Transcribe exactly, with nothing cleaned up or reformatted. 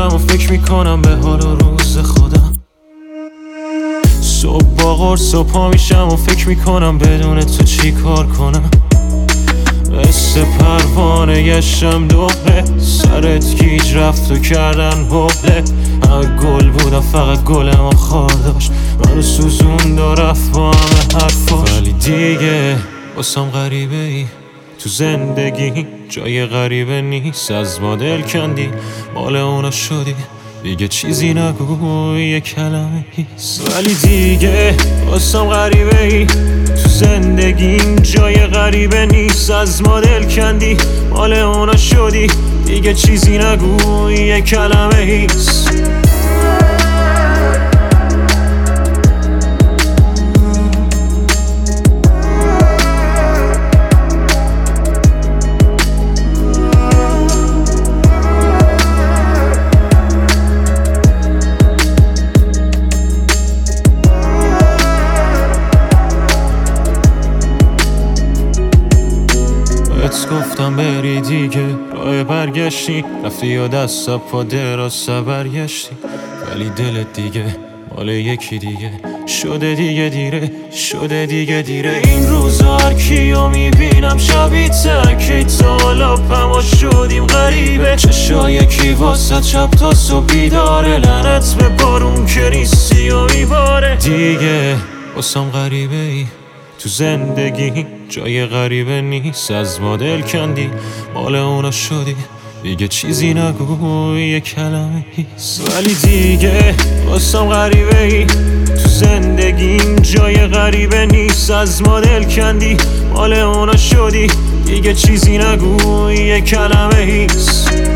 میشم و فکر میکنم به حال و روز خودم. صبح با قرص و پا میشم و فکر میکنم بدون تو چی کار کنم. مثل پروانه گشتم دوباره، سرت گیج رفت و کردن حبله. همه گل بودم فقط گل ما خار داشت، منو سوزوند و رفت با همه حرفاش. ولی دیگه واسم غریبه ای تو زندگی، جای غریبه نیست. از ما دل کندی مال اونا شدی، دیگه چیزی نگو یه کلمه هیست. ولی دیگه واسم غریبه ای تو زندگیم، جای غریبه نیست. از ما دل کندی مال اونا شدی، دیگه چیزی نگو یه کلمه هیست. گفتم بری دیگه، راه برگشتی رفتی یا دست پا دراز برگشتی. ولی دلت دیگه مال یکی دیگه شده، دیگه دیره شده، دیگه دیره. این روزا هر کیو میبینم شبیه تکی تالا پما شدیم غریبه. چشای کی واسه شب تا صبح بیداره، لعنت به بارون که نیستی و میباره. دیگه واسم غریبه ای تو زندگی، جای غریبه نیست. از ما دل کندی مال اونا شدی، دیگه چیزی نگو یه کلمه هیست. ولی دیگه واسم غریبه ای تو زندگیم، جای غریبه نیست. از ما دل کندی مال اونا شدی، دیگه چیزی نگو یه کلمه هیست.